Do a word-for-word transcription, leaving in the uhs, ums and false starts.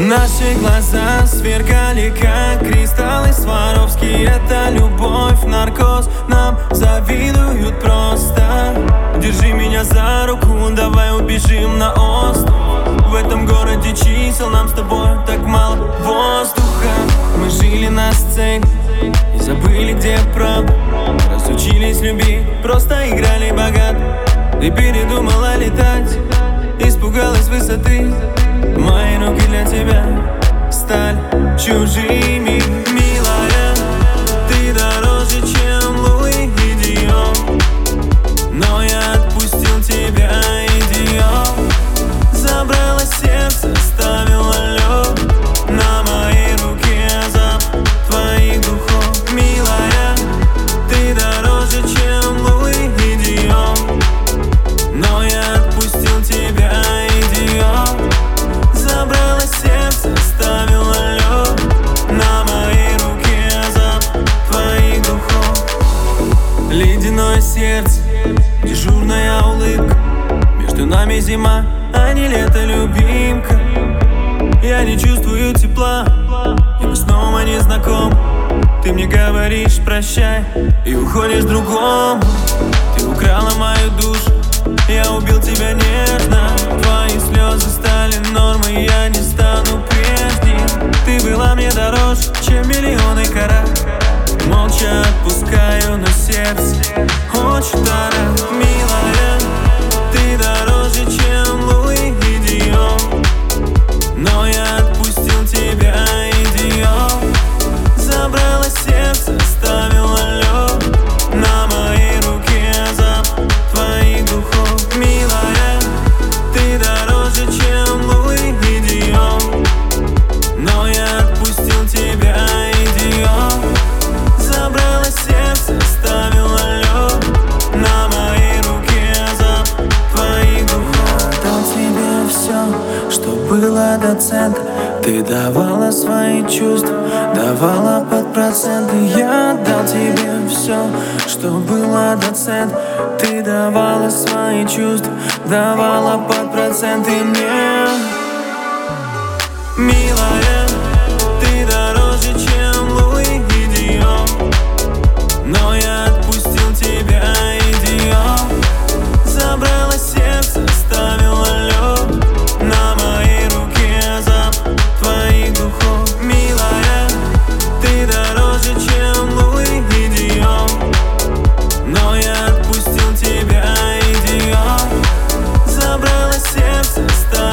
Наши глаза сверкали, как кристаллы Сваровски. Это любовь, наркоз, нам завидуют просто. Держи меня за руку, давай убежим на остров. В этом городе чисел, нам с тобой так мало воздуха. Мы жили на сцене и забыли, где правда. Разучились любить, просто играли богато. Ты передумала летать, испугалась высоты. Мои руки для тебя стали чужими. Милая, ты дороже, чем Луи и Диор, но я отпустил тебя, идиот. Забрала сердце, ставила лед на моей руке, запах твоих духов. Милая, ты дороже, чем Луи и Диор, но я отпустил тебя, идиот. Забрала сердце, ставила лед на моей руке, запах твоих духов. Ледяное сердце, дежурная улыбка. Между нами зима, а не лето, любимка. Я не чувствую тепла, и мы снова не знакомы. Ты мне говоришь прощай и уходишь к другому. Ты украла мою душу, я убил тебя нежно. Твои слезы стали нормой, я не стану прежним. Ты была мне дороже, чем миллионы карат. Молча отпускаю, но сердце очень дорого. Милая, ты дороже, чем Луи и Диор, но я отпустил тебя, идиот. Забрала сердце, ставила лед на моей руке, запах твоих духов. Милая, ты дороже, чем Луи и Диор, но я отпустил тебя, идиот. Забрала сердце, ставила лед на моей руке, запах твоих духов. Я дал тебе все, что было до центра. Ты давала свои чувства, давала под проценты. Я дал тебе все, что было до центра. Ты давала свои чувства, давала под проценты мне. Милая, ты дороже, чем Луи и Диор, но я отпустил тебя, идиот. Забрала сердце, ставила лед на моей руке, запах твоих духов. Милая, ты дороже, чем Луи и Диор, но я отпустил тебя, идиот. Забрала сердце, ставила